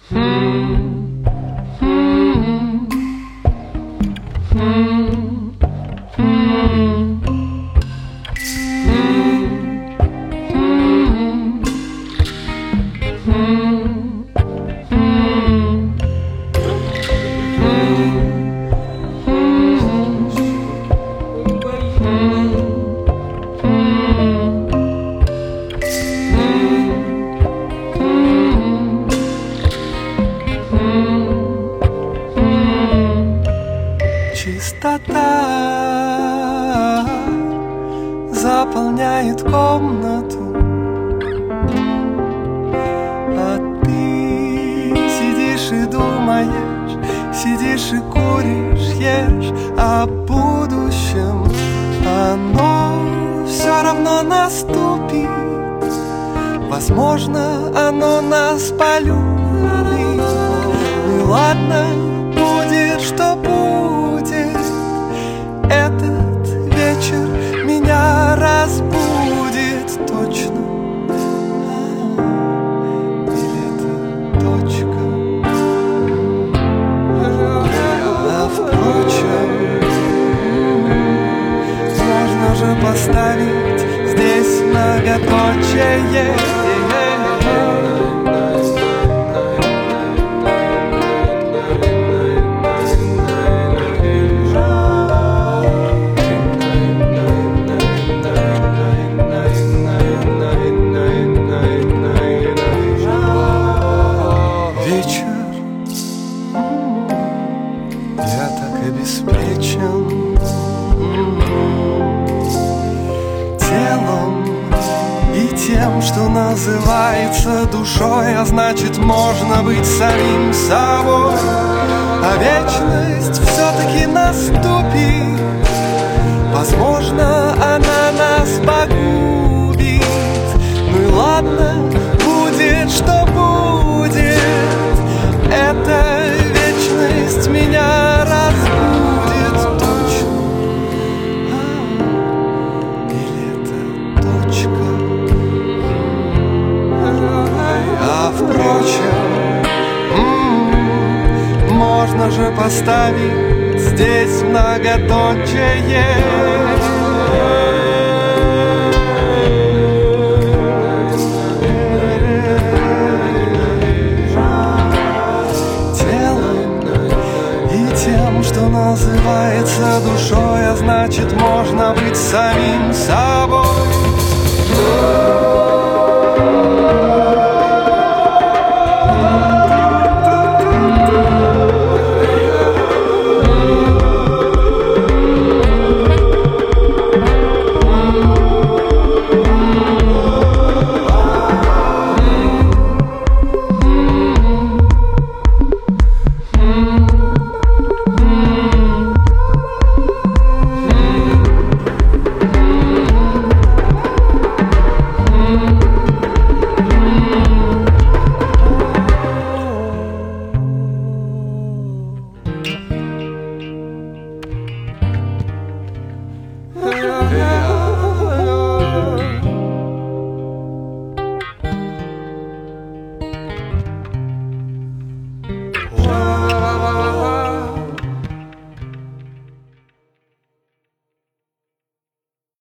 Чистота заполняет комнату, а ты сидишь и думаешь, сидишь и куришь, ешь о будущем. Оно все равно наступит, возможно, оно нас полюбит. Ну и ладно, будет, что будет. Этот вечер меня разбудит точно. Или это точка? А впрочем, можно же поставить здесь многоточие. Я так обеспечен телом и тем, что называется душой, а значит, можно быть самим собой. А вечность все-таки наступит, возможно, она нас погубит. Ну и ладно, будет, что будет. Эта вечность меня разбудит точно. Или это точка? А впрочем, можно же поставить здесь многоточие. Что называется душой, а значит, можно быть самим собой.